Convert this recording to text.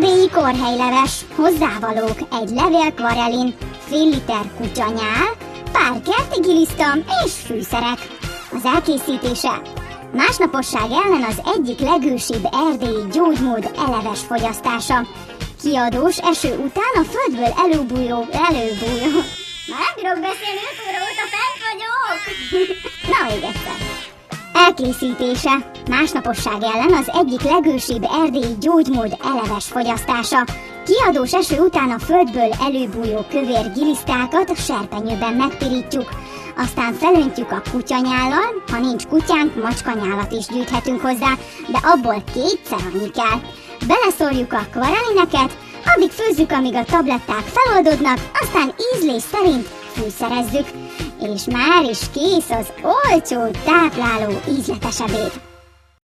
Erdélyi korhelyleves, hozzávalók: egy levél kvarelin, fél liter kutyanyál, pár kerti giliszta és fűszerek. Az elkészítése: másnaposság ellen az egyik legősibb erdélyi gyógymód eleves fogyasztása. Kiadós eső után a földből előbújó. Már nem bírok beszélni, 5 óra óta fent vagyok! Na, még egyszer. Elkészítése: másnaposság ellen az egyik legősibb erdélyi gyógymód eleves fogyasztása. Kiadós eső után a földből előbújó kövér gilisztákat serpenyőben megpirítjuk, aztán felöntjük a kutyanyállal, ha nincs kutyánk, macskanyálat is gyűjthetünk hozzá, de abból 2-szer annyi kell. Beleszórjuk a kvarelineket, addig főzzük, amíg a tabletták feloldódnak, aztán ízlés szerint fűszerezzük, és már is kész az olcsó, tápláló, ízletes ebéd.